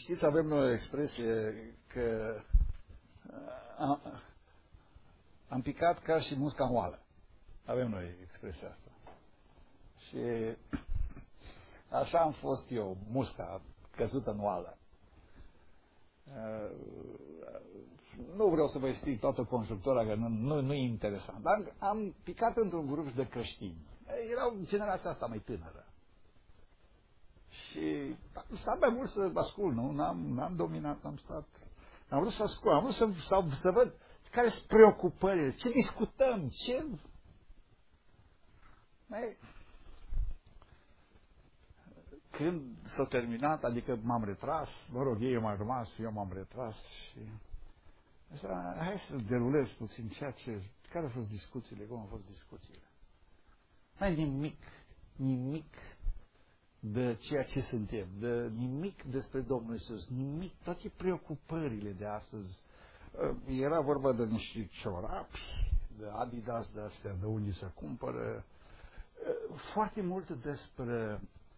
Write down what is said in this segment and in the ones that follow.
Știți, avem o expresie că am picat ca și musca moală. Avem noi expresia asta. Și așa am fost eu, musca căzută în oală. Nu vreau să vă explic toată conjunctura, că nu e interesant. Dar am picat într-un grup de creștini. Erau generația asta mai tânără. Și s-a mai mult să ascult, nu? N-am dominat, am stat. Am vrut să ascult, am vrut să văd care sunt preocupările, ce discutăm, ce... Când s-a terminat, adică m-am retras, mă rog, ei m-au rămas, eu m-am retras și... Așa, hai să derulez puțin care au fost discuțiile, cum au fost discuțiile. N-ai nimic de ceea ce suntem, de nimic despre Domnul Iisus, nimic, toate preocupările de astăzi. Era vorba de niște ciorapi, de Adidas, de astea, de unde se cumpără, foarte mult despre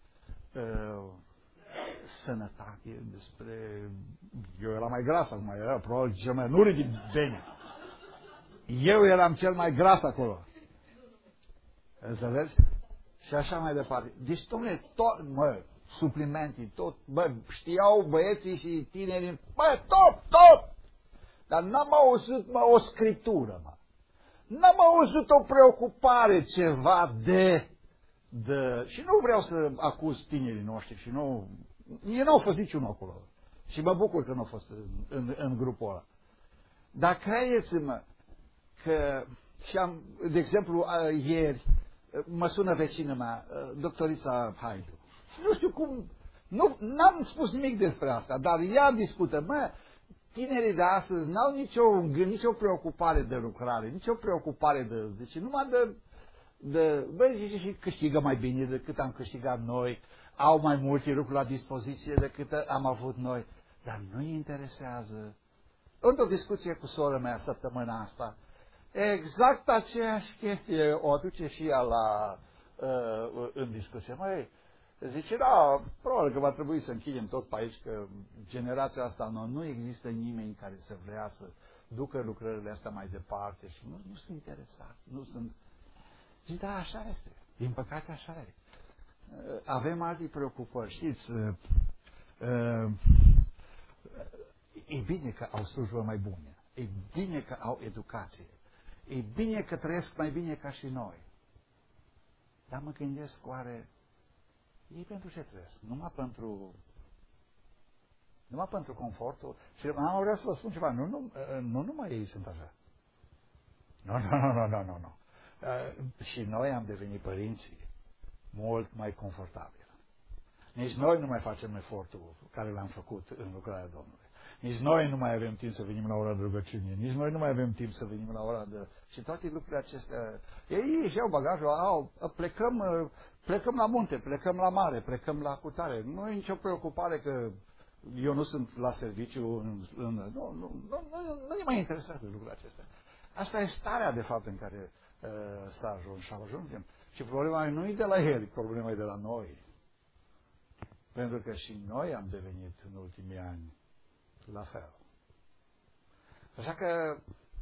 sănătate, despre... Eu eram mai gras acum, era probabil cel mai... Nu ridic bine. Eu eram cel mai gras acolo. Înțelegi? Și așa mai departe. Deci, dom'le, tot, suplimente, tot, știau băieții și tinerii, tot! Dar n-am auzit, o scriptură, N-am auzit o preocupare, ceva de... Și nu vreau să acuz tinerii noștri și nu... Ei n-au fost niciunul acolo. Și mă bucur că nu au fost în grupul ăla. Dar credeți-mă că... Și am, de exemplu, ieri, mă sună vecină mea, doctorița Haidu. Și nu știu cum... N-am spus nimic despre asta, dar ea discută. Tinerii de astăzi n-au nicio preocupare de lucrare, nicio preocupare de... Deci numai și câștigă mai bine decât am câștigat noi, au mai multe lucruri la dispoziție decât am avut noi, dar nu-i interesează. Într-o discuție cu sora mea săptămâna asta, exact aceeași chestie o aduce și ea în discuție. Zice, da, probabil că va trebui să închidem tot pe aici, că generația asta nu există nimeni care să vrea să ducă lucrările astea mai departe și nu sunt interesați, nu sunt... Zic, da, așa este. Din păcate, așa este. Avem alte preocupări. Știți, e bine că au slujbă mai bune. E bine că au educație. E bine că trăiesc mai bine ca și noi. Dar mă gândesc, oare, ei pentru ce trăiesc? Numai pentru confortul? Și am vrea să vă spun ceva. Nu numai ei sunt așa. Nu. Și noi am devenit părinții mult mai confortabili. Nici noi nu mai facem efortul care l-am făcut în lucrarea Domnului. Nici noi nu mai avem timp să venim la ora de rugăciune. Nici noi nu mai avem timp să venim la ora de... Și toate lucrurile acestea... Ei își iau bagajul, plecăm la munte, plecăm la mare, plecăm la cutare. Nu e nicio preocupare că eu nu sunt la serviciu. Nu ne mai interesează lucrurile acestea. Asta e starea, de fapt, în care s-a ajuns și ajungem. Și problema nu e de la el, problema e de la noi. Pentru că și noi am devenit în ultimii ani la fel. Așa că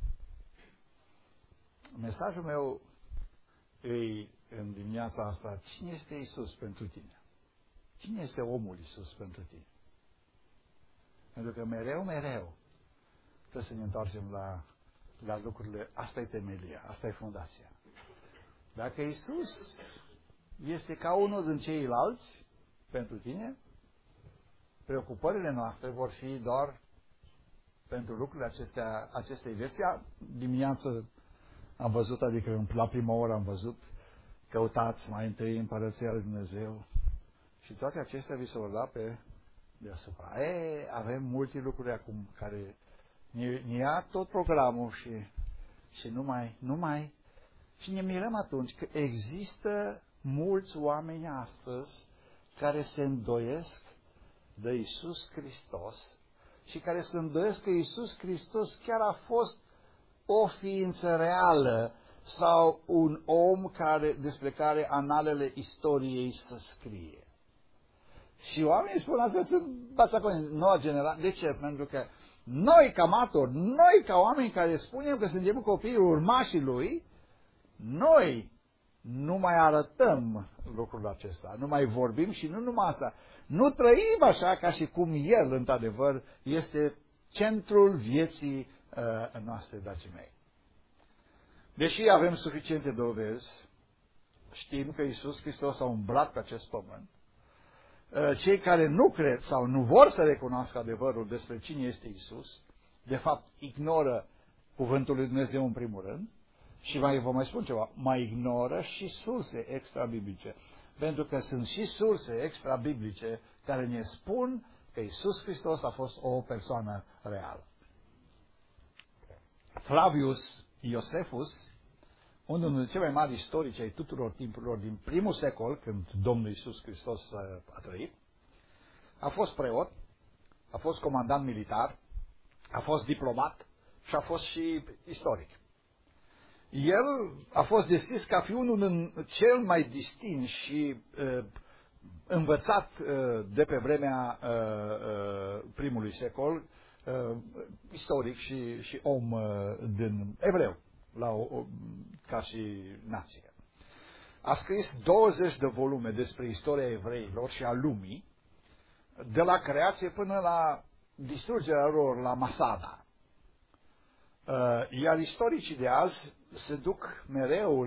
mesajul meu e în dimineața asta, cine este Iisus pentru tine? Cine este omul Iisus pentru tine? Pentru că mereu trebuie să ne întoarcem la lucrurile, asta e temelia, asta e fundația. Dacă Iisus este ca unul din ceilalți pentru tine, preocupările noastre vor fi doar pentru lucrurile acestei vieți. Dimineață am văzut, adică la prima oră am văzut, căutați mai întâi Împărăția lui Dumnezeu și toate acestea vi se vor da pe deasupra. Avem multe lucruri acum care ne ia tot programul și numai și ne mirăm atunci că există mulți oameni astăzi care se îndoiesc de Iisus Hristos și care se îndoiesc că Iisus Hristos chiar a fost o ființă reală sau un om despre care analele istoriei se scrie. Și oamenii spun asta, sunt basaconi, noua generație. De ce? Pentru că noi ca martori, noi ca oameni care spunem că suntem copiii urmașii lui, noi nu mai arătăm lucrul acesta, nu mai vorbim și nu numai asta. Nu trăim așa ca și cum el, într-adevăr, este centrul vieții noastre, dragii mei. Deși avem suficiente dovezi, știm că Iisus Hristos a umblat pe acest pământ. Cei care nu cred sau nu vor să recunoască adevărul despre cine este Iisus, de fapt ignoră cuvântul lui Dumnezeu în primul rând și vă mai spun ceva, mai ignoră și surse extrabiblice. Pentru că sunt și surse extrabiblice care ne spun că Iisus Hristos a fost o persoană reală. Flavius Iosefus, unul dintre cei mai mari istorici ai tuturor timpurilor din primul secol, când Domnul Iisus Hristos a trăit, a fost preot, a fost comandant militar, a fost diplomat și a fost și istoric. El a fost descris ca fi unul din cel mai distins și învățat de pe vremea primului secol, istoric și om din evreu, ca și nație. A scris 20 de volume despre istoria evreilor și a lumii, de la creație până la distrugerea lor la Masada. Iar istoricii de azi se duc mereu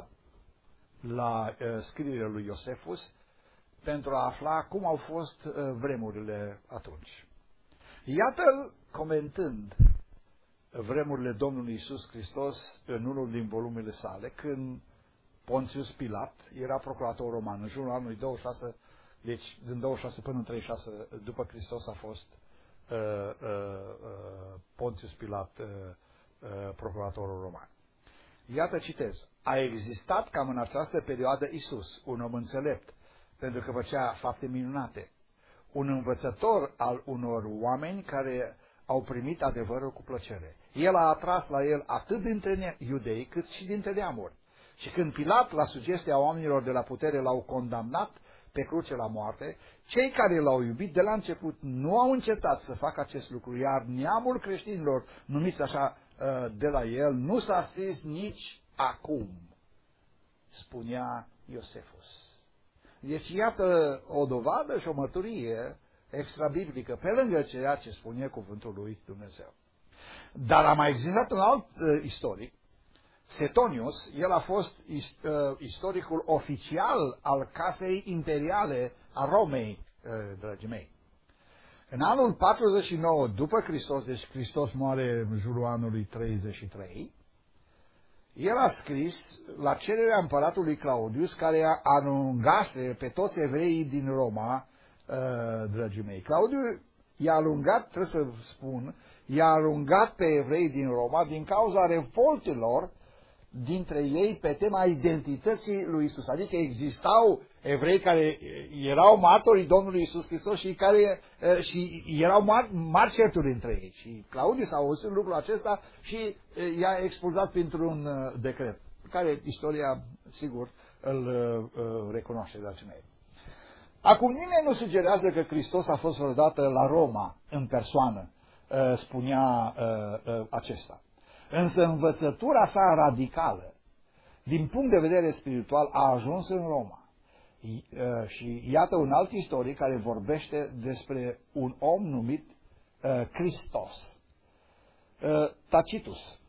la scrierile lui Iosefus pentru a afla cum au fost vremurile atunci. Iată-l comentând vremurile Domnului Iisus Hristos în unul din volumele sale, când Pontius Pilat era procurator roman, în jurul anului 26, deci din 26 până în 36 după Hristos a fost Pontius Pilat procuratorul roman. Iată, citez, a existat cam în această perioadă Iisus, un om înțelept, pentru că făcea fapte minunate, un învățător al unor oameni care au primit adevărul cu plăcere. El a atras la el atât dintre iudei cât și dintre neamuri. Și când Pilat, la sugestia oamenilor de la putere, l-au condamnat pe cruce la moarte, cei care l-au iubit de la început nu au încetat să facă acest lucru, iar neamul creștinilor, numiți așa de la el, nu s-a stins nici acum, spunea Iosefus. Deci iată o dovadă și o mărturie extrabiblică, pe lângă ceea ce spune cuvântul lui Dumnezeu. Dar a mai existat un alt istoric, Setonius. El a fost istoricul oficial al casei imperiale a Romei, dragii mei. În anul 49 după Hristos, deci Hristos moare în jurul anului 33, el a scris la cererea împăratului Claudius, care alungase pe toți evreii din Roma, dragii mei. Claudiu i-a alungat, trebuie să spun, i-a alungat pe evrei din Roma din cauza revoltelor dintre ei pe tema identității lui Isus. Adică existau evrei care erau martorii Domnului Isus Hristos și care și erau mari certuri între ei. Și Claudius a auzit lucrul acesta și i-a expulzat printr-un decret, care istoria, sigur, îl recunoaște, dragii mei. Acum nimeni nu sugerează că Hristos a fost vreodată la Roma în persoană, spunea acesta. Însă învățătura sa radicală, din punct de vedere spiritual, a ajuns în Roma. Și iată un alt istoric care vorbește despre un om numit Hristos. Tacitus.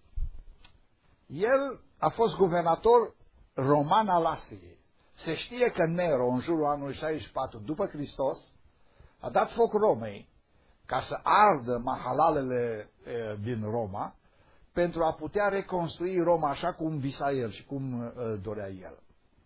El a fost guvernator roman al Asiei. Se știe că Nero, în jurul anului 64 după Hristos, a dat foc Romei ca să ardă mahalalele din Roma, pentru a putea reconstrui Roma așa cum visa el și cum dorea el.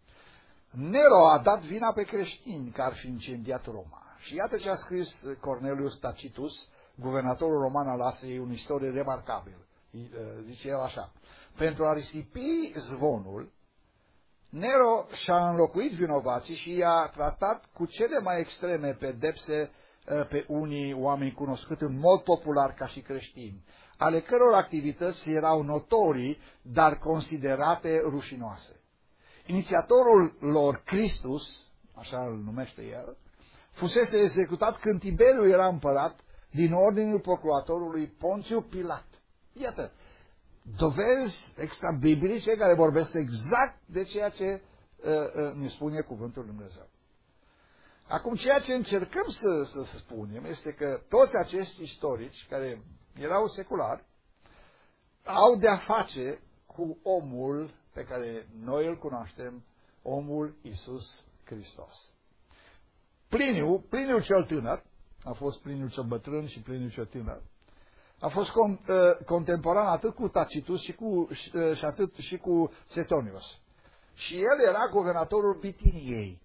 Nero a dat vina pe creștini că ar fi incendiat Roma. Și iată ce a scris Cornelius Tacitus, guvernatorul roman al Asiei, un istorie remarcabil. Zice el așa: pentru a risipi zvonul, Nero și-a înlocuit vinovații și i-a tratat cu cele mai extreme pedepse pe unii oameni cunoscuți în mod popular ca și creștini, ale căror activități erau notorii, dar considerate rușinoase. Inițiatorul lor, Christus, așa îl numește el, fusese executat când Tiberiu era împărat din ordinul procuratorului Ponțiu Pilat. Iată, dovezi extrabiblice care vorbesc exact de ceea ce ne spune cuvântul Lui Dumnezeu. Acum, ceea ce încercăm să spunem este că toți acești istorici care erau seculari au de-a face cu omul pe care noi îl cunoaștem, omul Iisus Hristos. Pliniu cel tânăr, a fost Pliniu cel bătrân și Pliniu cel tânăr, a fost contemporan atât cu Tacitus și cu Setonius. Și el era guvernatorul Bitiniei,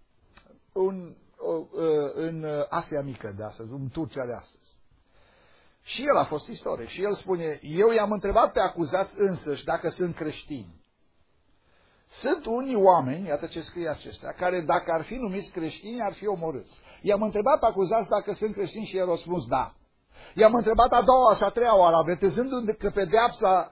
în Asia Mică de astăzi, în Turcia de astăzi. Și el a fost istoric și el spune, eu i-am întrebat pe acuzați însăși dacă sunt creștini. Sunt unii oameni, iată ce scrie acestea, care dacă ar fi numiți creștini, ar fi omorâți. I-am întrebat pe acuzați dacă sunt creștini și el a răspuns da. I-am întrebat a doua și a treia oară, avertizându-mi că pedeapsa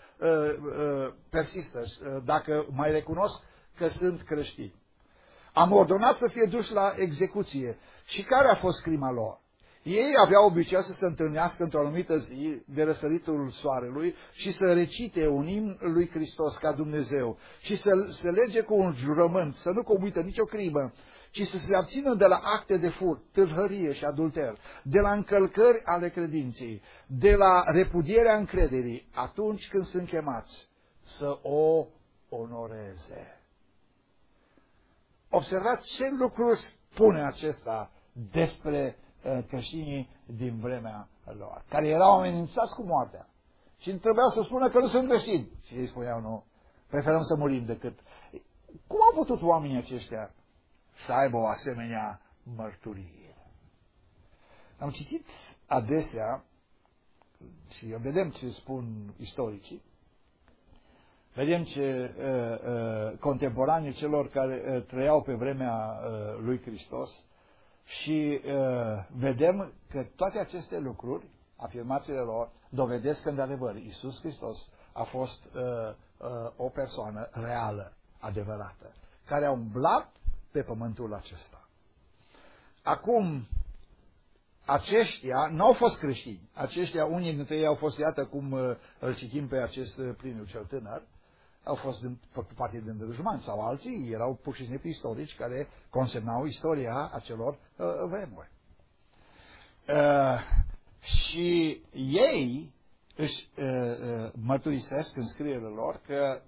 persistă, dacă mai recunosc că sunt creștini. Am ordonat să fie duși la execuție. Și care a fost crima lor? Ei aveau obiceiul să se întâlnească într-o anumită zi de răsăritul soarelui și să recite un imn lui Hristos ca Dumnezeu și să se lege cu un jurământ, să nu comită nicio crimă, ci să se abțină de la acte de furt, tâlhărie și adulter, de la încălcări ale credinței, de la repudierea încrederii, atunci când sunt chemați să o onoreze. Observați ce lucru spune acesta despre creștinii din vremea lor, care erau amenințați cu moartea. Și trebuia să spună că nu sunt creștini. Și ei spuneau, nu, preferăm să murim decât... Cum au putut oamenii aceștia să aibă o asemenea mărturie? Am citit adesea, și vedem ce spun istoricii, vedem ce contemporanii celor care trăiau pe vremea lui Hristos, și vedem că toate aceste lucruri, afirmațiile lor, dovedesc că, într-adevăr, Iisus Hristos a fost o persoană reală, adevărată, care a umblat pe pământul acesta. Acum, aceștia nu au fost creștini. Aceștia, unii dintre ei au fost, iată cum îl citim pe acest Pliniu cel tânăr, au fost făcut parte din dușmani, sau alții erau pur și simplu istorici care consemnau istoria acelor vremuri. Și ei își mărturisesc în scrierile lor că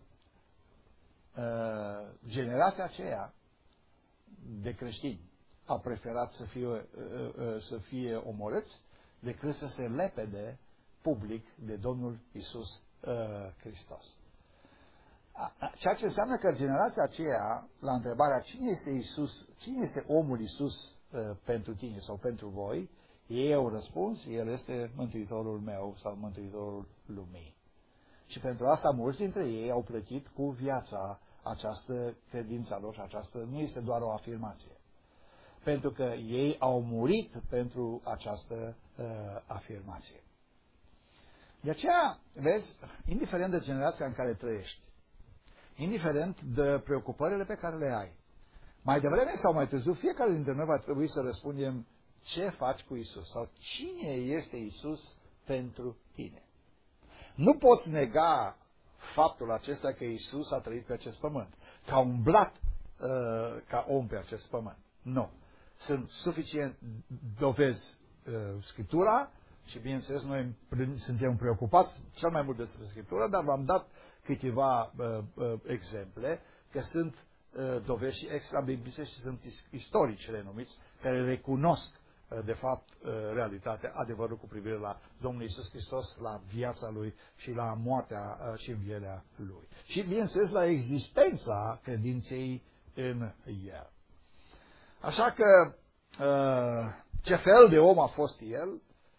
generația aceea de creștini a preferat să fie omorâți decât să se lepede public de Domnul Iisus Hristos. Ceea ce înseamnă că generația aceea, la întrebarea cine este Iisus, cine este omul Iisus pentru tine sau pentru voi, ei au răspuns, El este Mântuitorul meu sau Mântuitorul lumii. Și pentru asta mulți dintre ei au plătit cu viața această credință lor și aceasta nu este doar o afirmație. Pentru că ei au murit pentru această afirmație. De aceea, vezi, indiferent de generația în care trăiești, indiferent de preocupările pe care le ai, mai devreme sau mai târziu, fiecare dintre noi va trebui să răspundem ce faci cu Isus sau cine este Isus pentru tine. Nu poți nega faptul acesta că Isus a trăit pe acest pământ, că a umblat ca om pe acest pământ. Nu. Sunt suficient dovezi Scriptura și, bineînțeles, noi suntem preocupați cel mai mult despre Scriptură, dar v-am dat câteva exemple că sunt dovezi extrabiblice și sunt istorici renumiți care recunosc de fapt realitatea, adevărul cu privire la Domnul Iisus Hristos, la viața Lui și la moartea și învierea Lui. Și, bineînțeles, la existența credinței în El. Așa că ce fel de om a fost El,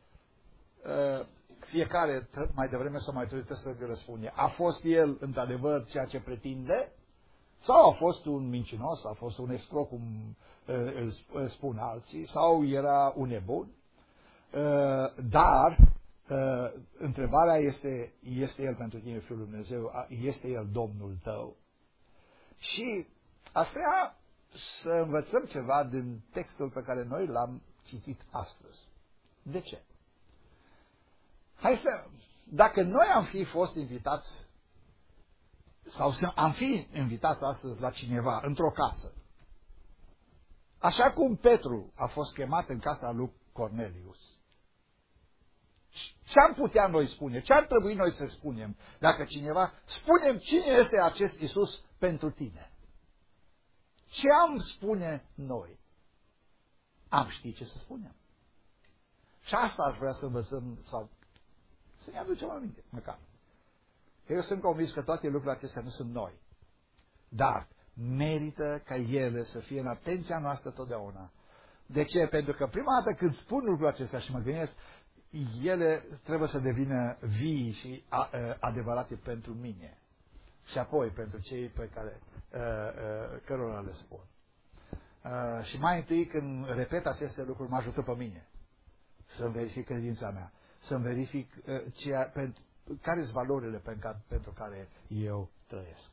fiecare mai devreme sau mai târziu să răspunde. A fost el într-adevăr ceea ce pretinde? Sau a fost un mincinos, a fost un escroc, cum îl spun alții, sau era un nebun? Dar întrebarea este el pentru tine, Fiul lui Dumnezeu? Este el Domnul tău? Și aș vrea să învățăm ceva din textul pe care noi l-am citit astăzi. De ce? Dacă noi am fi fost invitați sau am fi invitat astăzi la cineva într-o casă, așa cum Petru a fost chemat în casa lui Cornelius, ce am putea noi spune? Ce ar trebui noi să spunem? Dacă cineva, spunem cine este acest Iisus pentru tine. Ce am spune noi? Am ști ce să spunem. Și asta aș vrea să învățăm, sau să ne aducem aminte, măcar. Eu sunt convins că toate lucrurile acestea nu sunt noi. Dar merită ca ele să fie în atenția noastră totdeauna. De ce? Pentru că prima dată când spun lucrurile acestea și mă gândesc, ele trebuie să devină vii și adevărate pentru mine. Și apoi pentru cei pe care cărora le spun. Și mai întâi când repet aceste lucruri, mă ajută pe mine să-mi verific credința mea, să-mi verific care sunt valorile pentru care eu trăiesc.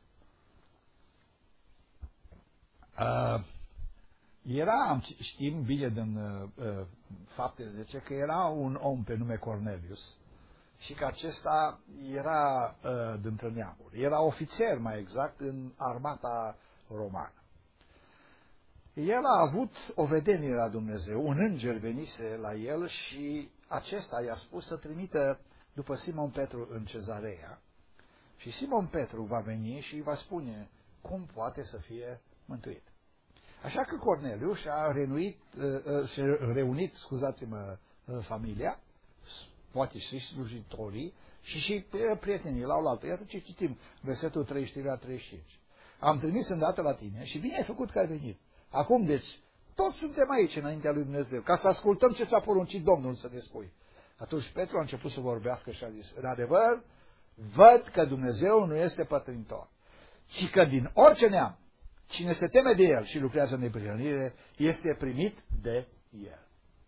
Știm bine din Fapte 10 că era un om pe nume Cornelius și că acesta era dintre neamuri. Era ofițer, mai exact, în armata romană. El a avut o vedenie la Dumnezeu, un înger venise la el și acesta i-a spus să trimită după Simon Petru în Cezarea și Simon Petru va veni și îi va spune cum poate să fie mântuit. Așa că Corneliu și-a reunit, scuzați-mă, familia, poate și slujitorii și prietenii la oaltă. Iată ce citim, versetul 33 la 35. Am trimis îndată la tine și bine ai făcut că ai venit. Acum, deci, toți suntem aici înaintea lui Dumnezeu, ca să ascultăm ce ți-a poruncit Domnul să ne spui. Atunci Petru a început să vorbească și a zis, în adevăr, văd că Dumnezeu nu este pătrunitor, ci că din orice neam, cine se teme de El și lucrează în neprihănire, este primit de El.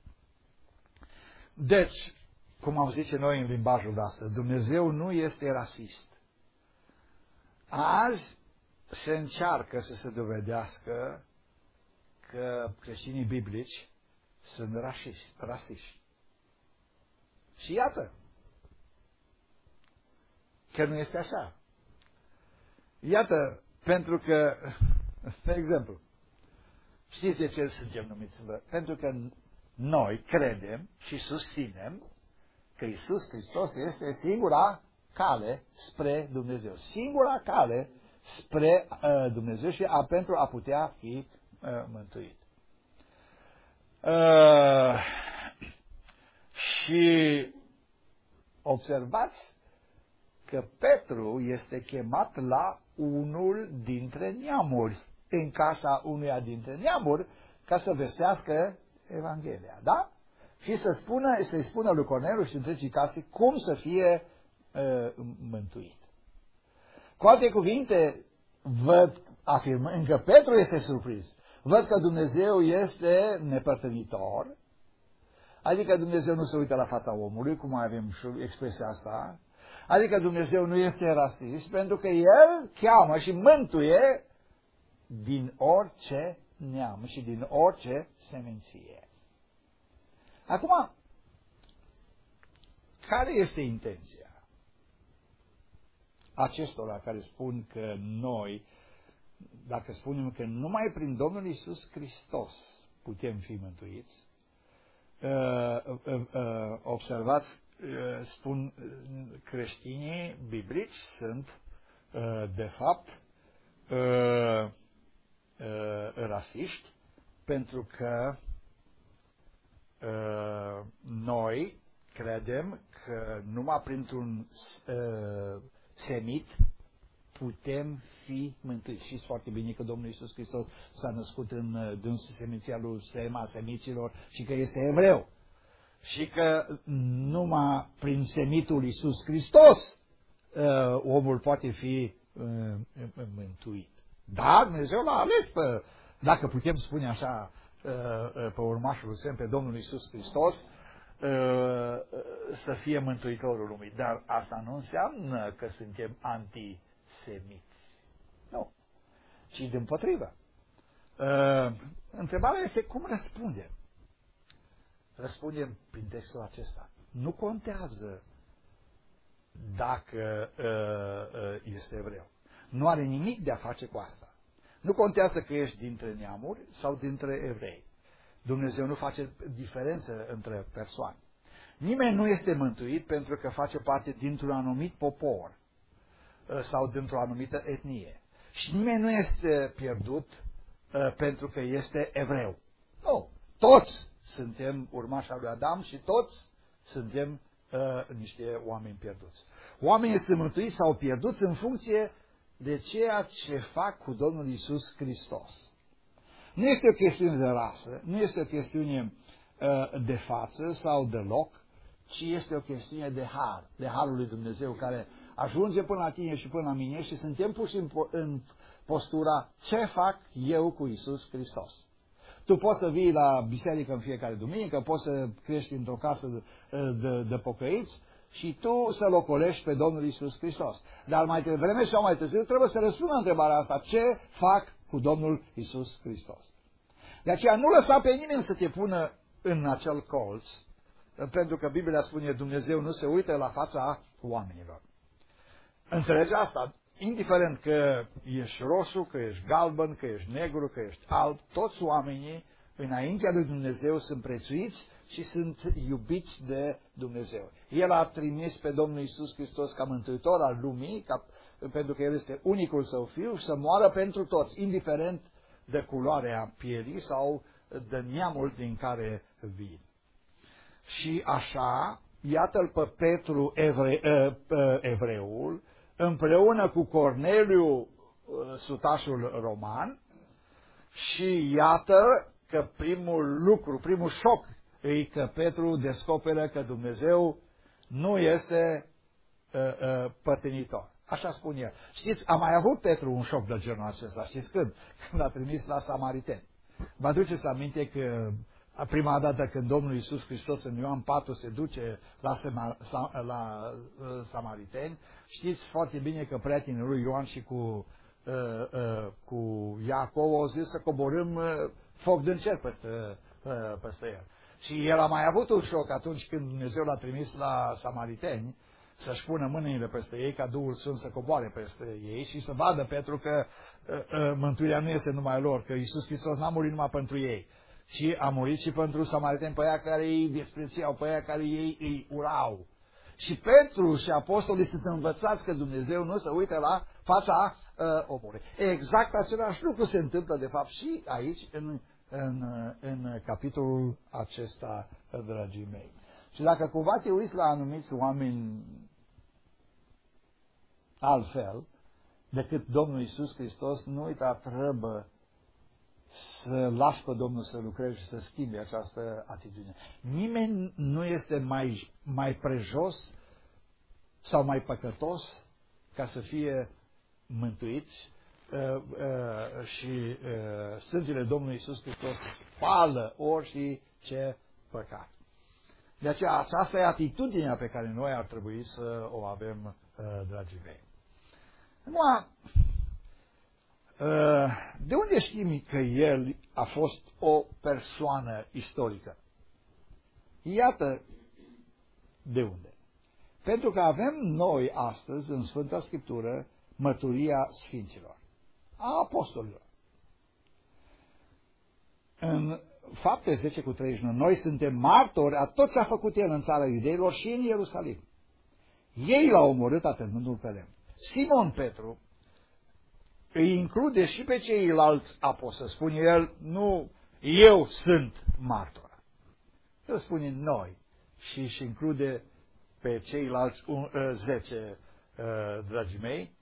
Deci, cum am zice noi în limbajul de astăzi, Dumnezeu nu este rasist. Azi se încearcă să se dovedească că creștinii biblici sunt rasiști. Și iată că nu este așa. Iată, pentru că, de exemplu, știți de ce suntem numiți? Pentru că noi credem și susținem că Iisus Hristos este singura cale spre Dumnezeu. Singura cale spre Dumnezeu și pentru a putea fi mântuit. Și observați că Petru este chemat la unul dintre neamuri, în casa unuia dintre neamuri, ca să vestească Evanghelia, da? Și să-i spună lui Corneliu și întregii case cum să fie mântuit. Cu alte cuvinte, afirmând că Petru este surprins, văd că Dumnezeu este nepărtănitor, adică Dumnezeu nu se uită la fața omului, cum avem și expresia asta, adică Dumnezeu nu este rasist, pentru că El cheamă și mântuie din orice neam și din orice seminție. Acum, care este intenția acestora care spun că noi, dacă spunem că numai prin Domnul Iisus Hristos putem fi mântuiți, observați, spun creștinii biblici sunt, de fapt, rasiști, pentru că noi credem că numai printr-un semit putem fi mântuiți. Știți foarte bine că Domnul Iisus Hristos s-a născut din seminția lui Sem, a semiților, și că este evreu. Și că numai prin semitul Iisus Hristos omul poate fi mântuit. Da, Dumnezeu l-a ales dacă putem spune așa, pe urmașul lui Sem, pe Domnul Iisus Hristos, să fie mântuitorul lumii. Dar asta nu înseamnă că suntem antisemiți. Nu. Ci dimpotrivă. Întrebarea este cum răspundem. Răspundem prin textul acesta. Nu contează dacă este evreu. Nu are nimic de a face cu asta. Nu contează că ești dintre neamuri sau dintre evrei. Dumnezeu nu face diferență între persoane. Nimeni nu este mântuit pentru că face parte dintr-un anumit popor sau dintr-o anumită etnie. Și nimeni nu este pierdut pentru că este evreu. Nu. Toți suntem urmașii lui Adam și toți suntem niște oameni pierduți. Oamenii sunt mântuiți sau pierduți în funcție de ceea ce fac cu Domnul Iisus Hristos. Nu este o chestiune de rasă, nu este o chestiune de față sau de loc, ci este o chestiune de har, de harul lui Dumnezeu care ajunge până la tine și până la mine și suntem puși în postura ce fac eu cu Iisus Hristos. Tu poți să vii la biserică în fiecare duminică, poți să crești într-o casă de pocăiți și tu să locolești pe Domnul Iisus Hristos. Dar mai devreme sau mai târziu trebuie să răspund la întrebarea asta. Ce fac cu Domnul Iisus Hristos? De aceea nu lăsa pe nimeni să te pună în acel colț, pentru că Biblia spune Dumnezeu nu se uită la fața oamenilor. Înțelegi asta? Indiferent că ești roșu, că ești galben, că ești negru, că ești alb, toți oamenii înaintea lui Dumnezeu sunt prețuiți și sunt iubiți de Dumnezeu. El a trimis pe Domnul Iisus Hristos ca mântuitor al lumii, pentru că El este unicul Său Fiu, să moară pentru toți, indiferent de culoarea pielii sau de neamul din care vin. Și așa, iată-l pe Petru evreul, împreună cu Corneliu, sutașul roman, și iată că primul șoc e că Petru descoperă că Dumnezeu nu este părtinitor. Așa spune el. Știți, a mai avut Petru un șoc de genul acesta. Știți când? Când l-a trimis la samariteni. Vă aduceți aminte că prima dată când Domnul Iisus Hristos în Ioan 4 se duce la samariteni, știți foarte bine că prietenii lui Ioan și cu Iacov au zis să coborâm foc din cer peste el. Și el a mai avut un șoc atunci când Dumnezeu l-a trimis la samariteni să-și pună mâinile peste ei ca Duhul Sfânt să coboare peste ei și să vadă Petru că mântuirea nu este numai lor, că Iisus Hristos n-a murit numai pentru ei, ci a murit și pentru samariteni, pe aia care ei desprețiau, pe aia care ei îi urau. Și Petru și apostolii sunt învățați că Dumnezeu nu se uită la fața omului. Exact același lucru se întâmplă de fapt și aici în capitolul acesta, dragii mei. Și dacă cumva te uiți la anumiți oameni altfel decât Domnul Iisus Hristos, nu uita, trebuie să lași pe Domnul să lucreze și să schimbe această atitudine. Nimeni nu este mai prejos sau mai păcătos ca să fie mântuit și sângele Domnului Iisus Hristos spală orice păcat. De aceea, aceasta e atitudinea pe care noi ar trebui să o avem, dragii mei. Acum, de unde știm că el a fost o persoană istorică? Iată de unde. Pentru că avem noi astăzi în Sfânta Scriptură mărturia Sfinților, a apostolilor. În Fapte 10:31, noi suntem martori a tot ce a făcut el în țara iudeilor și în Ierusalim. Ei l-au omorât atârnându-l pe lemn. Simon Petru îi include și pe ceilalți apostoli. Spune el, nu, eu sunt martor. El spune noi și își include pe ceilalți 10, dragii mei.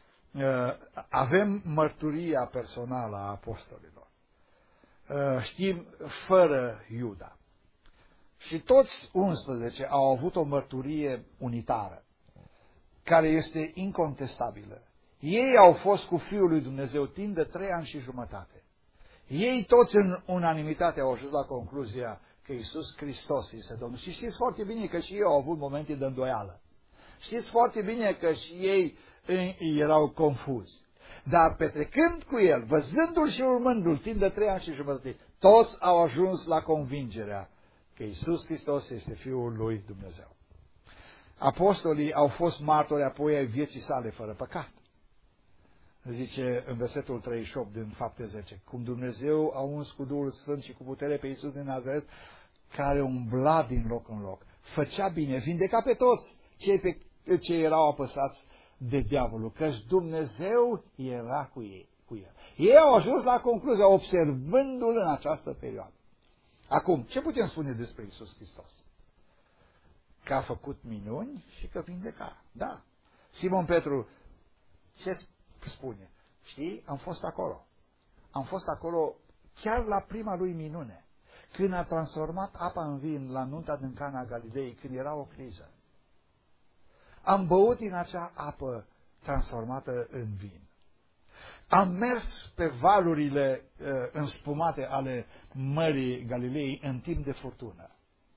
Avem mărturia personală a apostolilor. Știm fără Iuda. Și toți 11 au avut o mărturie unitară, care este incontestabilă. Ei au fost cu Fiul lui Dumnezeu timp de 3 ani și jumătate. Ei toți în unanimitate au ajuns la concluzia că Iisus Hristos este Domnul. Și știți foarte bine că și ei au avut momente de îndoială. Știți foarte bine că și ei erau confuzi. Dar petrecând cu el, văzându-l și urmându-l, timp de 3 ani și jumătate, toți au ajuns la convingerea că Iisus Hristos este Fiul lui Dumnezeu. Apostolii au fost martori apoi ai vieții sale fără păcat. Zice în versetul 38 din Fapte 10, cum Dumnezeu a uns cu Duhul Sfânt și cu putere pe Iisus din Nazaret, care umbla din loc în loc, făcea bine, vindeca pe toți cei erau apăsați de diavolul, căci Dumnezeu era cu el. Ei au ajuns la concluzia, observându-l în această perioadă. Acum, ce putem spune despre Iisus Hristos? Că a făcut minuni și că vindeca. Da. Simon Petru, ce spune? Știi, am fost acolo. Am fost acolo chiar la prima lui minune, când a transformat apa în vin la nunta din Cana Galilei, când era o criză. Am băut din acea apă transformată în vin. Am mers pe valurile înspumate ale Mării Galilei în timp de furtună.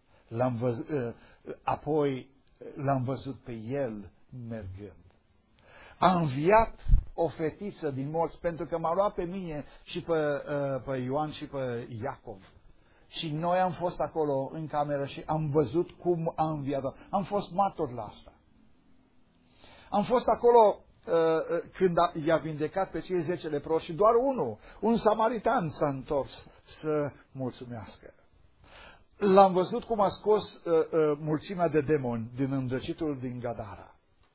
Apoi l-am văzut pe el mergând. A înviat o fetiță din morți pentru că m-a luat pe mine și pe Ioan și pe Iacov. Și noi am fost acolo în cameră și am văzut cum a înviat-o. Am fost martori la asta. Am fost acolo când i-a vindecat pe cei 10 leproși și doar un samaritan s-a întors să mulțumească. L-am văzut cum a scos mulțimea de demoni din îndrăcitul din Gadara.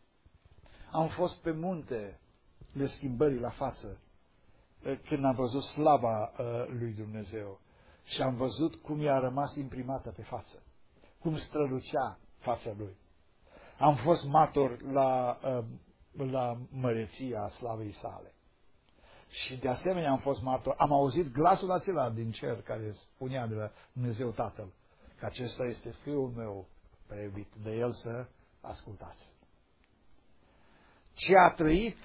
Am fost pe munte de schimbării la față când am văzut slava lui Dumnezeu și am văzut cum i-a rămas imprimată pe față, cum strălucea fața lui. Am fost martor la măreția slavei sale. Și de asemenea am fost martor, am auzit glasul acela din cer care spunea de la Dumnezeu Tatăl că acesta este Fiul meu prea iubit, de el să ascultați. Ce a trăit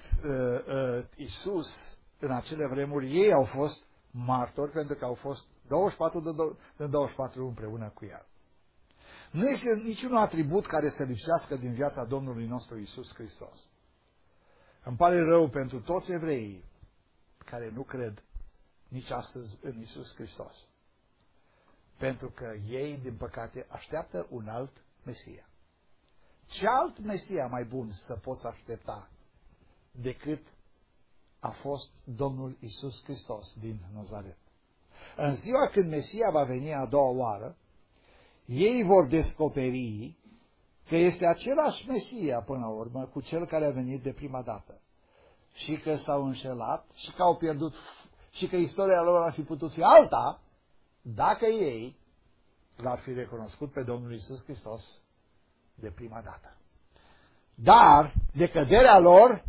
Iisus în acele vremuri, ei au fost martori pentru că au fost 24 de 24 împreună cu el. Nu este niciun atribut care să lipsească din viața Domnului nostru Iisus Hristos. Îmi pare rău pentru toți evreii care nu cred nici astăzi în Iisus Hristos. Pentru că ei, din păcate, așteaptă un alt Mesia. Ce alt Mesia mai bun să poți aștepta decât a fost Domnul Iisus Hristos din Nazaret? În ziua când Mesia va veni a doua oară, ei vor descoperi că este același Mesia până la urmă cu cel care a venit de prima dată. Și că s-au înșelat și că au pierdut și că istoria lor ar fi putut fi alta dacă ei l-ar fi recunoscut pe Domnul Iisus Hristos de prima dată. Dar de căderea lor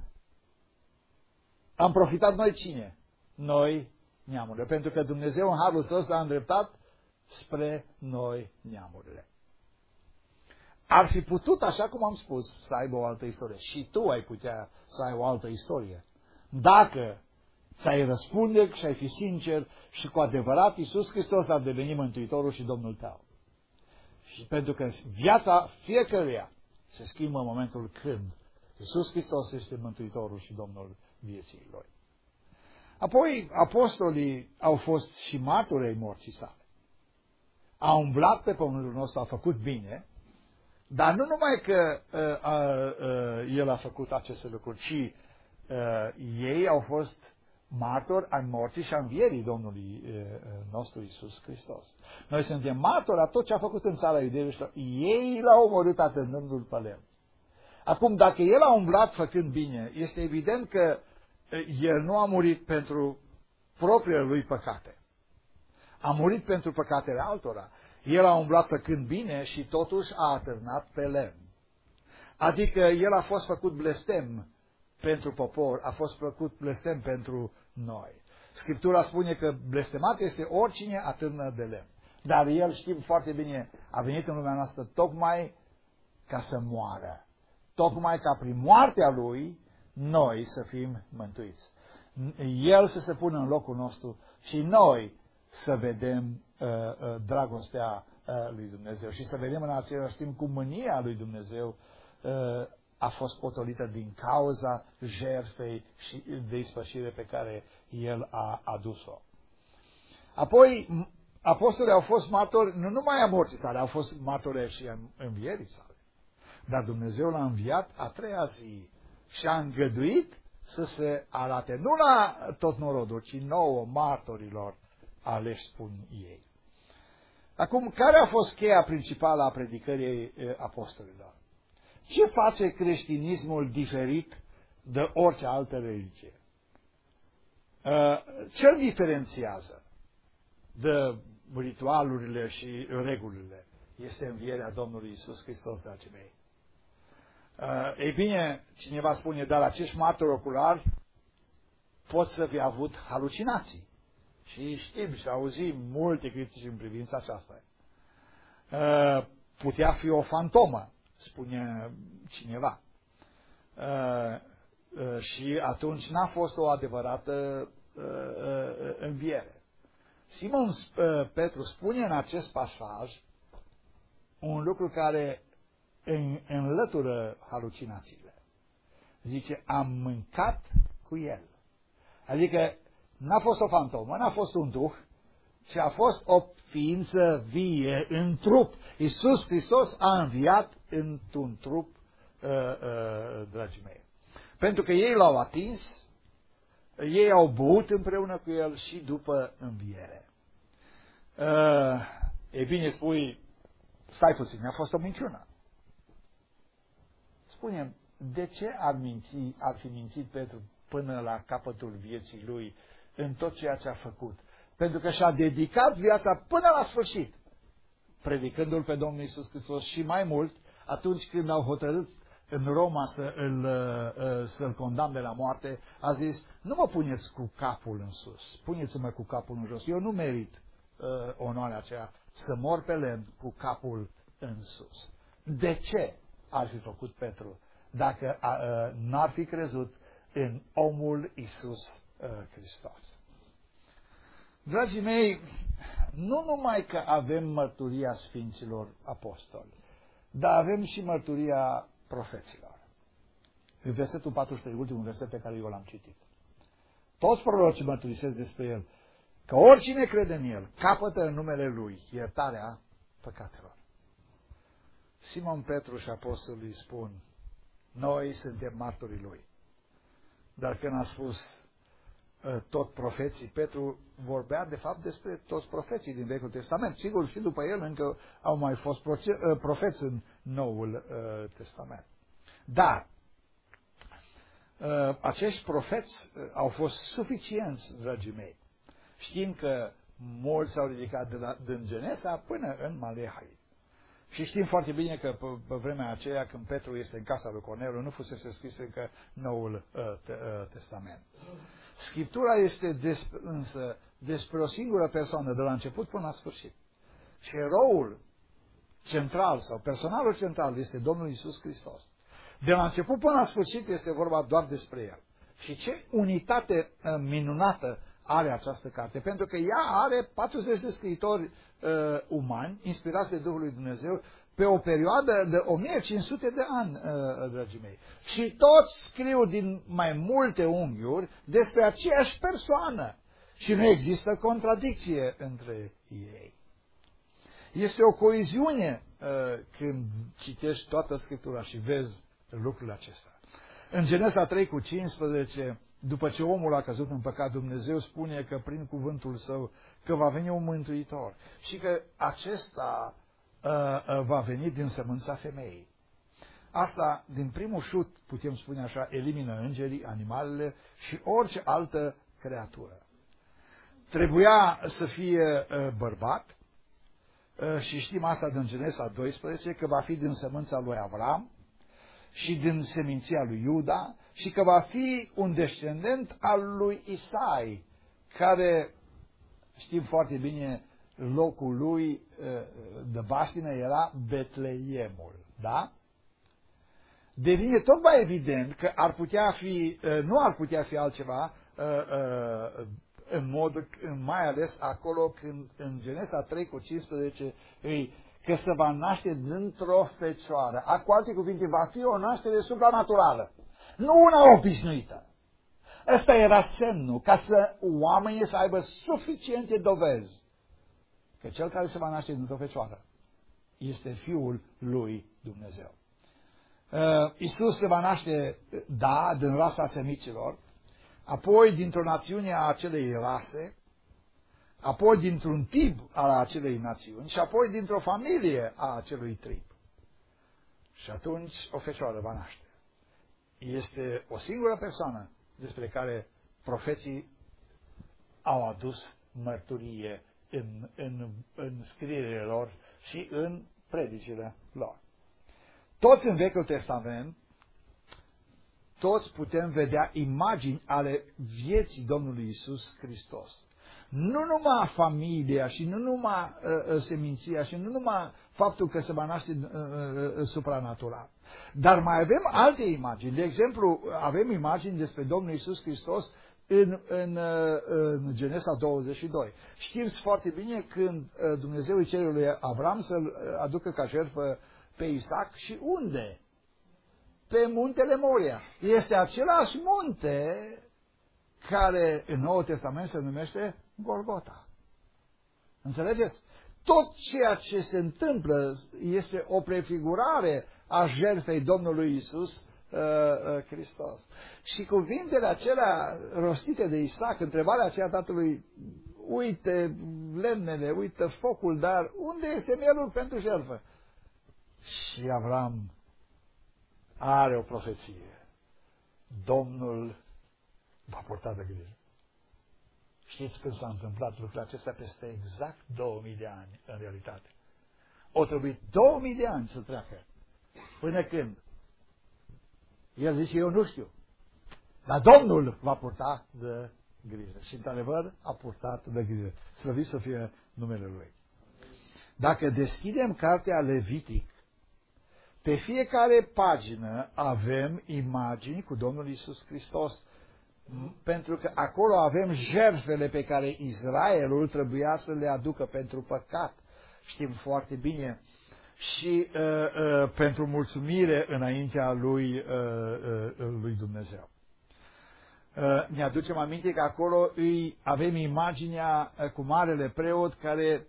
am profitat noi cine? Noi neamurile. Pentru că Dumnezeu în harul său s-a îndreptat spre noi neamurile. Ar fi putut, așa cum am spus, să aibă o altă istorie. Și tu ai putea să ai o altă istorie. Dacă ți-ai răspunde și ai fi sincer și cu adevărat Iisus Hristos ar deveni Mântuitorul și Domnul tău. Și pentru că viața fiecăruia se schimbă în momentul când Iisus Hristos este Mântuitorul și Domnul vieții lor. Apoi apostolii au fost și martori ai morții sale. A umblat pe pământul nostru, a făcut bine, dar nu numai că el a făcut aceste lucruri, ci ei au fost martori ai morții și a învierii Domnului nostru Iisus Hristos. Noi suntem martori la tot ce a făcut în țara iudeilor. Ei l-au omorât atârnându-l pe lemn. Acum, dacă el a umblat făcând bine, este evident că el nu a murit pentru propriile lui păcate. A murit pentru păcatele altora. El a umblat făcând bine și totuși a atârnat pe lemn. Adică el a fost făcut blestem pentru popor, a fost făcut blestem pentru noi. Scriptura spune că blestemat este oricine atârnă de lemn. Dar el, știm foarte bine, a venit în lumea noastră tocmai ca să moară. Tocmai ca prin moartea lui noi să fim mântuiți. El să se pună în locul nostru și noi să vedem dragostea lui Dumnezeu și să vedem în același timp cum mânia lui Dumnezeu a fost potolită din cauza jertfei și de ispășire pe care El a adus-o. Apoi, apostolii au fost martori nu numai a morții sale, au fost martori și a învierii sale. Dar Dumnezeu l-a înviat a treia zi și a îngăduit să se arate nu la tot norodul, ci nouă martorilor aleși, spun ei. Acum, care a fost cheia principală a predicării apostolilor? Ce face creștinismul diferit de orice altă religie? Ce îl diferențiază de ritualurile și regulile? Este învierea Domnului Iisus Hristos, dragii mei. Ei bine, cineva spune, dar acești martori oculari pot să fi avut halucinații. Și știm și auzim multe critici în privința aceasta. Putea fi o fantomă, spune cineva. Și atunci n-a fost o adevărată înviere. Simon Petru spune în acest pasaj un lucru care înlătură halucinațiile. Zice, am mâncat cu el. Adică n-a fost o fantomă, n-a fost un duh, ci a fost o ființă vie în trup. Iisus Hristos a înviat într-un trup, dragii mei. Pentru că ei l-au atins, ei au băut împreună cu el și după înviere. E bine, spui, stai puțin, mi-a fost o minciună. Spune-mi, de ce ar fi mințit Petru până la capătul vieții lui în tot ceea ce a făcut? Pentru că și-a dedicat viața până la sfârșit, predicându-L pe Domnul Iisus Hristos și mai mult, atunci când au hotărât în Roma să-L condamne la moarte, a zis, nu mă puneți cu capul în sus, puneți-mă cu capul în jos. Eu nu merit onoarea aceea să mor pe lemn cu capul în sus. De ce ar fi făcut Petru dacă n-ar fi crezut în omul Iisus Hristos? Dragii mei, nu numai că avem mărturia Sfinților Apostoli, dar avem și mărturia profeților. În versetul 43, ultimul verset pe care eu l-am citit. Toți prorocii mărturisesc despre el, că oricine crede în el, capătă în numele lui iertarea păcatelor. Simon Petru și apostolii spun, noi suntem martorii lui. Dar când a spus tot profeții, Petru vorbea de fapt despre toți profeții din Vechiul Testament. Sigur, și după el încă au mai fost profeți în Noul Testament. Dar acești profeți au fost suficienți, dragii mei. Știm că mulți s-au ridicat din Genesa până în Malehai. Și știm foarte bine că pe vremea aceea, când Petru este în casa lui Corneliu, nu fusese scris încă Noul Testament. Scriptura este însă despre o singură persoană, de la început până la sfârșit. Și eroul central sau personalul central este Domnul Iisus Hristos. De la început până la sfârșit este vorba doar despre El. Și ce unitate minunată are această carte, pentru că ea are 40 de scriitori umani, inspirați de Duhul lui Dumnezeu, pe o perioadă de 1500 de ani, dragii mei. Și toți scriu din mai multe unghiuri despre aceeași persoană. Și nu există contradicție între ei. Este o coeziune când citești toată Scriptura și vezi lucrurile acestea. În Genesa 3:15, după ce omul a căzut în păcat, Dumnezeu spune că prin cuvântul său că va veni un mântuitor și că acesta va veni din sămânța femeii. Asta, din primul șut, putem spune așa, elimină îngerii, animalele și orice altă creatură. Trebuia să fie bărbat și știm asta din Genesa 12, că va fi din sămânța lui Avram și din seminția lui Iuda și că va fi un descendent al lui Isai, care știm foarte bine locul lui de baștină era Betleemul, da? Devine tot mai evident că ar putea fi, nu ar putea fi altceva, în mod, mai ales acolo când în Genesa 3:15 îi că se va naște dintr-o fecioară. Cu alte cuvinte, va fi o naștere supranaturală, nu una obișnuită. Ăsta era semnul, ca să oamenii să aibă suficiente dovezi că cel care se va naște dintr-o fecioară este Fiul lui Dumnezeu. Iisus se va naște, da, din rasa semicilor, apoi dintr-o națiune a acelei rase, apoi dintr-un trib al acelei națiuni și apoi dintr-o familie a acelui trib. Și atunci o fecioară va naște. Este o singură persoană despre care profeții au adus mărturie în scrierile lor și în predicile lor. Toți în Vechiul Testament, toți putem vedea imagini ale vieții Domnului Iisus Hristos. Nu numai familia și nu numai seminția și nu numai faptul că se va naște supranatural. Dar mai avem alte imagini. De exemplu, avem imagini despre Domnul Iisus Hristos în Genesa 22. Știm foarte bine când Dumnezeu îi cere lui Avram să-l aducă ca jertfă pe Isaac și unde? Pe muntele Moria. Este același munte care în Noul Testament se numește Golgota. Înțelegeți? Tot ceea ce se întâmplă este o prefigurare a jertfei Domnului Iisus Hristos. Și cuvintele acelea rostite de Isaac, întrebarea aceea tatălui, uite lemnele, uite focul, dar unde este mielul pentru jertfă? Și Avram are o profeție. Domnul va purta de grijă. Știți când s-a întâmplat lucrul acesta? Peste exact 2000 de ani, în realitate. O trebuit 2000 de ani să treacă. Până când? El zice, eu nu știu. Dar Domnul va purta de grijă. Și într-adevăr a purtat de grijă. Slăvit să fie numele Lui. Dacă deschidem cartea Levitic, pe fiecare pagină avem imagini cu Domnul Iisus Hristos. Pentru că acolo avem jertfele pe care Israelul trebuia să le aducă pentru păcat. Știm foarte bine. Și pentru mulțumire înaintea lui Dumnezeu. Ne aducem aminte că acolo avem imaginea cu marele preot care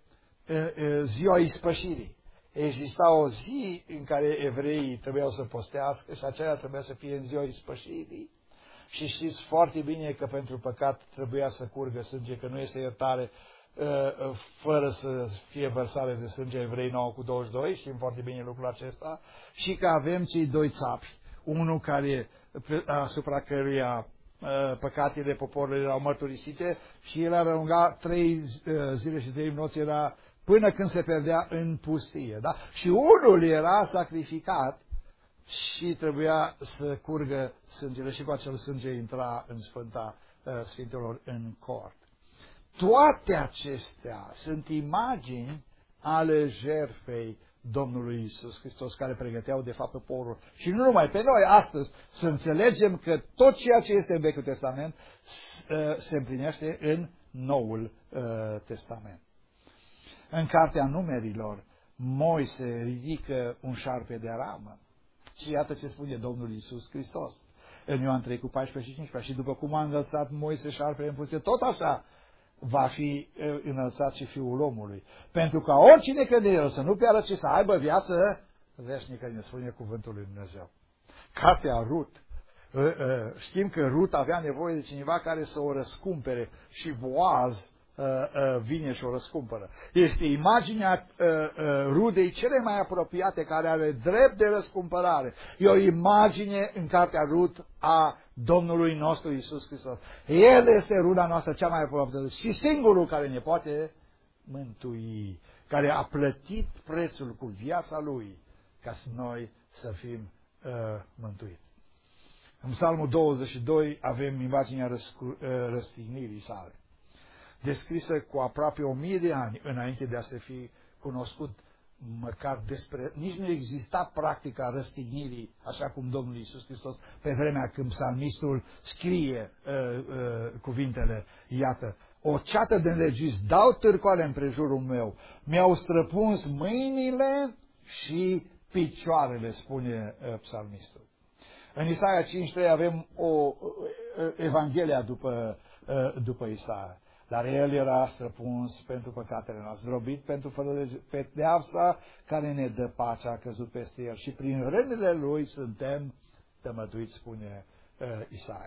ziua ispășirii. Exista o zi în care evreii trebuiau să postească și aceea trebuia să fie în ziua ispășirii. Și știți foarte bine că pentru păcat trebuia să curgă sânge, că nu este iertare fără să fie vărsare de sânge. Evrei 9:22, știm foarte bine lucrul acesta. Și că avem cei doi țapi, unul care asupra căruia păcatele poporului erau mărturisite și el arunca 3 zile și 3 nopți, era până când se pierdea în pustie. Da? Și unul era sacrificat și trebuia să curgă sângele și cu acel sânge intra în Sfânta Sfintelor în cort. Toate acestea sunt imagini ale jertfei Domnului Iisus Hristos, care pregăteau de fapt poporul. Și nu numai pe noi astăzi, să înțelegem că tot ceea ce este în Vechiul Testament se împlinește în Noul Testament. În Cartea Numerilor, Moise ridică un șarpe de ramă. Și iată ce spune Domnul Iisus Hristos în Ioan 3:14 și 15. Și după cum a înălțat Moise șarpele în pustie, tot așa va fi înălțat și Fiul omului. Pentru ca oricine crede el să nu piară, ci să aibă viață veșnică, ne spune cuvântul lui Dumnezeu. Cartea Rut. Știm că Rut avea nevoie de cineva care să o răscumpere și Boaz vine și o răscumpără. Este imaginea rudei cele mai apropiate care are drept de răscumpărare. E o imagine în cartea Rut a Domnului nostru Iisus Hristos. El este ruda noastră cea mai apropiată și singurul care ne poate mântui, care a plătit prețul cu viața Lui ca noi să fim mântuiți. În Psalmul 22 avem imaginea răstignirii sale, descrisă cu aproape 1000 de ani înainte de a se fi cunoscut măcar despre... Nici nu exista practica răstignirii, așa cum Domnul Iisus Hristos, pe vremea când psalmistul scrie cuvintele, iată, o ceată de înregis, dau târcoale împrejurul meu, mi-au străpuns mâinile și picioarele, spune psalmistul. În Isaia 5:3 avem o Evanghelia după Isaia. Dar el era străpuns pentru păcatele noastre, zdrobit pentru pedeapsa care ne dă pacea, a căzut peste el și prin rănile lui suntem tămăduiți, spune Isaia.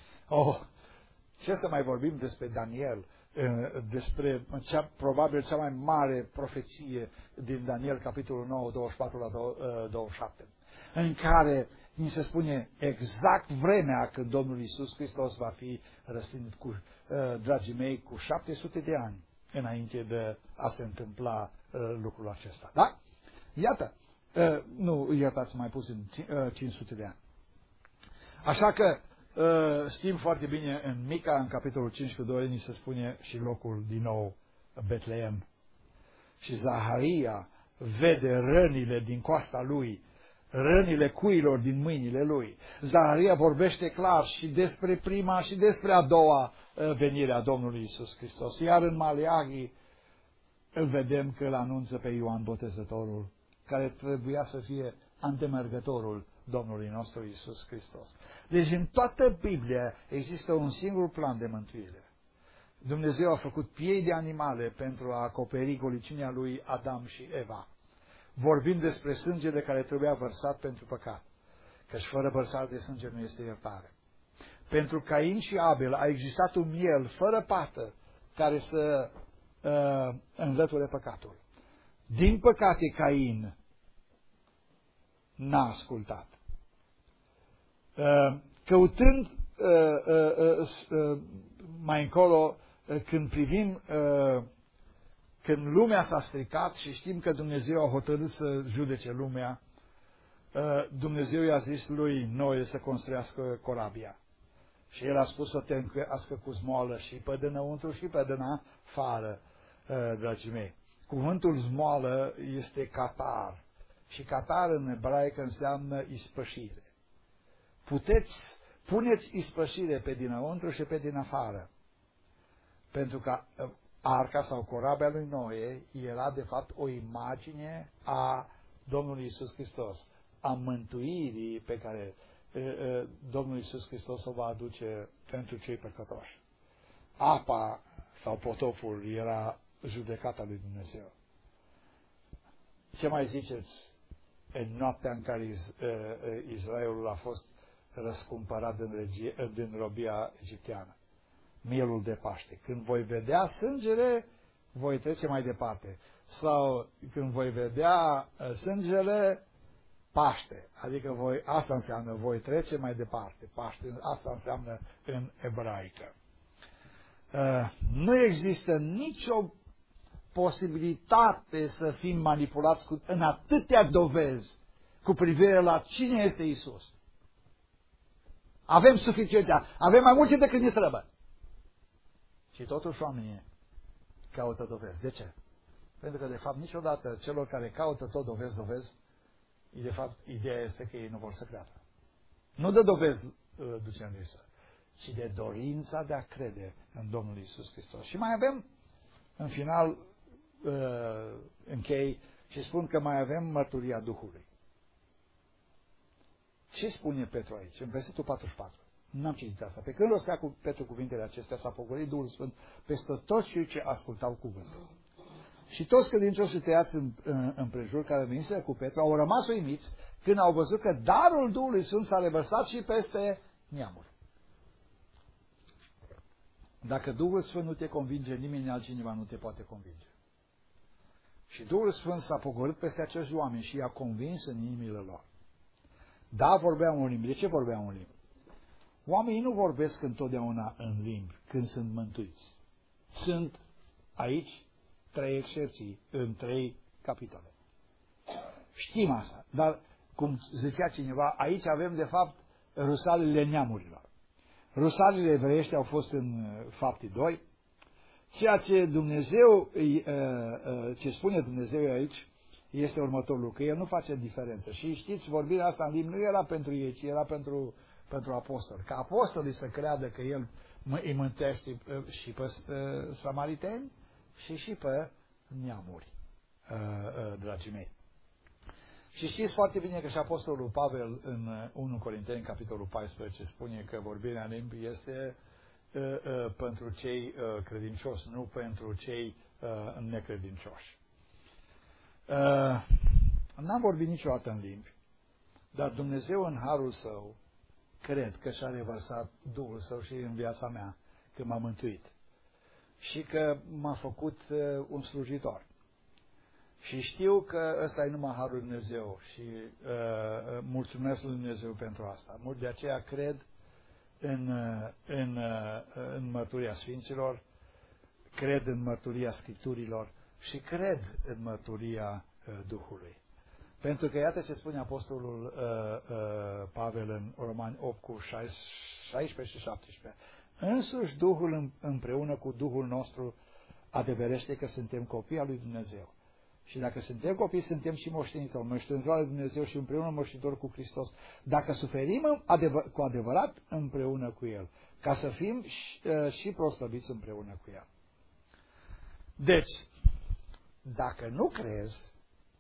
Ce să mai vorbim despre Daniel, despre probabil cea mai mare profeție din Daniel, capitolul 9, 24 la 27, în care ni se spune exact vremea când Domnul Iisus Hristos va fi răstignit, dragii mei, cu 700 de ani înainte de a se întâmpla lucrul acesta. Da? Iată, nu, iertați, mai puțin, 500 de ani. Așa că știm foarte bine în Mica, în capitolul 5:2, ni se spune și locul din nou Betleem. Și Zaharia vede rănile din coasta lui, rănile cuilor din mâinile lui. Zaharia vorbește clar și despre prima și despre a doua venire a Domnului Iisus Hristos. Iar în Maleahi îl vedem că îl anunță pe Ioan Botezătorul, care trebuia să fie antemergătorul Domnului nostru Iisus Hristos. Deci în toată Biblia există un singur plan de mântuire. Dumnezeu a făcut piei de animale pentru a acoperi golicimea lui Adam și Eva. Vorbim despre sângele care trebuia vărsat pentru păcat, căci fără vărsare de sânge nu este iertare. Pentru Cain și Abel a existat un miel fără pată care să înlăture păcatul. Din păcate, Cain n-a ascultat. Căutând mai încolo, când privim, când lumea s-a stricat și știm că Dumnezeu a hotărât să judece lumea, Dumnezeu i-a zis lui Noe să construiască corabia. Și el a spus să te încuiască cu smoală și pe dinăuntru și pe din afară, dragii mei. Cuvântul smoală este catar. Și catar în ebraică înseamnă ispășire. Puneți ispășire pe dinăuntru și pe din afară. Pentru că arca sau corabia lui Noe era de fapt o imagine a Domnului Iisus Hristos, a mântuirii pe care Domnul Iisus Hristos o va aduce pentru cei păcătoși. Apa sau potopul era judecata lui Dumnezeu. Ce mai ziceți în noaptea în care Israelul a fost răscumpărat din robia egipteană? Mielul de Paște. Când voi vedea sângele, voi trece mai departe. Sau când voi vedea sângele, Paște. Adică asta înseamnă voi trece mai departe. Paște, asta înseamnă în ebraică. Nu există nicio posibilitate să fim manipulați în atâtea dovezi cu privire la cine este Iisus. Avem suficiente, avem mai multe decât ne trebuie. Și totuși oamenii caută dovezi. De ce? Pentru că, de fapt, niciodată celor care caută tot dovezi, de fapt, ideea este că ei nu vor să creadă. Nu de dovezi duce în lisă, ci de dorința de a crede în Domnul Iisus Hristos. Și mai avem, în final, închei și spun că mai avem mărturia Duhului. Ce spune Petru aici? În versetul 44. N-am citit asta. Pe când rostea cu Petru cuvintele acestea, s-a pogorât Duhul Sfânt peste toți cei ce ascultau cuvântul. Și toți credincioșii tăiați împrejur care veniseră cu Petru au rămas uimiți când au văzut că darul Duhului Sfânt s-a revărsat și peste neamuri. Dacă Duhul Sfânt nu te convinge, nimeni altcineva nu te poate convinge. Și Duhul Sfânt s-a pogorât peste acești oameni și i-a convins în inimile lor. Da, vorbeam în limbi. De ce vorbeam în limbi? Oamenii nu vorbesc întotdeauna în limbi când sunt mântuiți. Sunt aici 3 excepții în 3 capitole. Știm asta, dar, cum zicea cineva, aici avem de fapt rusalile neamurilor. Rusalile evreiești au fost în Fapte 2. Ceea ce Dumnezeu, ce spune Dumnezeu aici, este următorul lucru, că El nu face diferență. Și știți, vorbirea asta în limbi nu era pentru ei, ci era pentru pentru apostoli. Ca apostolii să creadă că El îi mântuiește și pe samariteni și pe neamuri, dragii mei. Și știți foarte bine că și apostolul Pavel în 1 Corinteni, capitolul 14, spune că vorbirea în limbi este pentru cei credincioși, nu pentru cei necredincioși. N-am vorbit niciodată în limbi, dar Dumnezeu în harul Său cred că și-a revărsat Duhul Său și în viața mea când m-a mântuit și că m-a făcut un slujitor. Și știu că ăsta e numai harul lui Dumnezeu și mulțumesc lui Dumnezeu pentru asta. De aceea cred în mărturia Sfinților, cred în mărturia Scripturilor și cred în mărturia Duhului. Pentru că iată ce spune Apostolul Pavel în Romani 8 cu 16 și 17. Însuși Duhul împreună cu Duhul nostru adeverește că suntem copii al lui Dumnezeu. Și dacă suntem copii, suntem și moștenitori, moștenitori al lui Dumnezeu și împreună moștenitori cu Hristos. Dacă suferim cu adevărat împreună cu El, ca să fim și proslăviți împreună cu El. Deci, dacă nu crezi,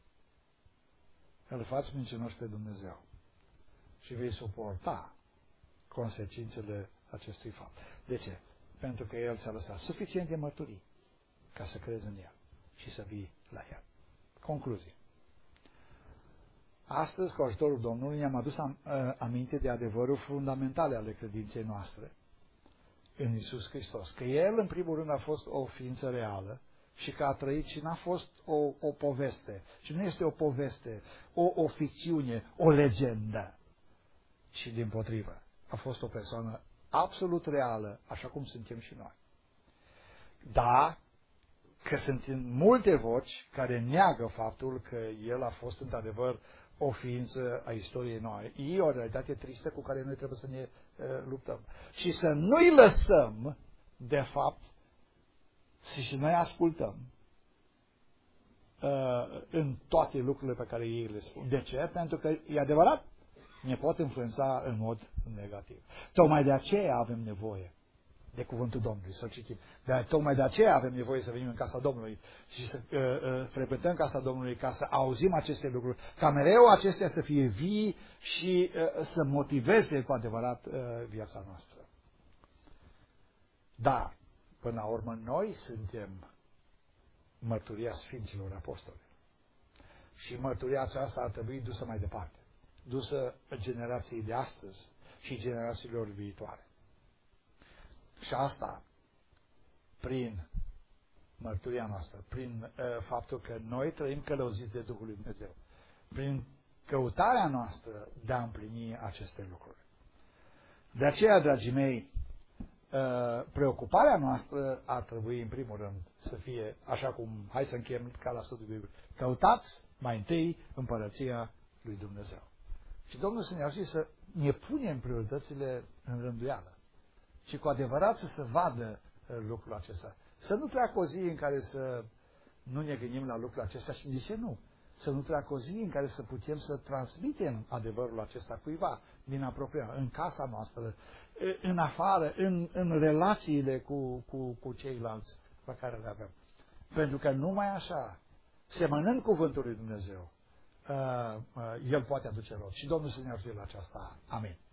îl faci mincinoși pe Dumnezeu și vei suporta consecințele acestui fapt. De ce? Pentru că El ți-a lăsat suficiente mărturii ca să crezi în El și să vii la El. Concluzie. Astăzi, cu ajutorul Domnului, ne-am adus aminte de adevărul fundamentale ale credinței noastre în Iisus Hristos. Că El, în primul rând, a fost o ființă reală și că a trăit și n-a fost o poveste. Și nu este o poveste, o ficțiune, o legendă. Și dimpotrivă, a fost o persoană absolut reală, așa cum suntem și noi. Da, că sunt multe voci care neagă faptul că El a fost într-adevăr o ființă a istoriei noi. E o realitate tristă cu care noi trebuie să ne luptăm. Și să nu-i lăsăm, de fapt, și noi ascultăm în toate lucrurile pe care ei le spun. De ce? Pentru că, e adevărat, ne pot influența în mod negativ. Tocmai de aceea avem nevoie de cuvântul Domnului, să-l citim. Tocmai de aceea avem nevoie să venim în casa Domnului și să frecventăm casa Domnului ca să auzim aceste lucruri, ca mereu acestea să fie vii și să motiveze cu adevărat viața noastră. Dar, până la urmă, noi suntem mărturia Sfinților Apostoli. Și mărturia aceasta ar trebui dusă mai departe, dusă generației de astăzi și generațiilor viitoare. Și asta prin mărturia noastră, prin faptul că noi trăim călăuziți de Duhul lui Dumnezeu, prin căutarea noastră de a împlini aceste lucruri. De aceea, dragii mei, preocuparea noastră ar trebui, în primul rând, să fie, așa cum, hai să încheiem ca la studiul Bibliei, căutați mai întâi împărăția lui Dumnezeu. Și Domnul să ne ajute să ne punem prioritățile în rânduială. Și cu adevărat să se vadă lucrul acesta. Să nu treacă o zi în care să nu ne gândim la lucrul acesta și de ce nu? Să nu treacă o zi în care să putem să transmitem adevărul acesta cuiva din apropiere, în casa noastră, în afară, în relațiile cu ceilalți pe care le avem. Pentru că numai așa, semănând cuvântul lui Dumnezeu, El poate aduce rod. Și Domnul să ne ajute la aceasta. Amin.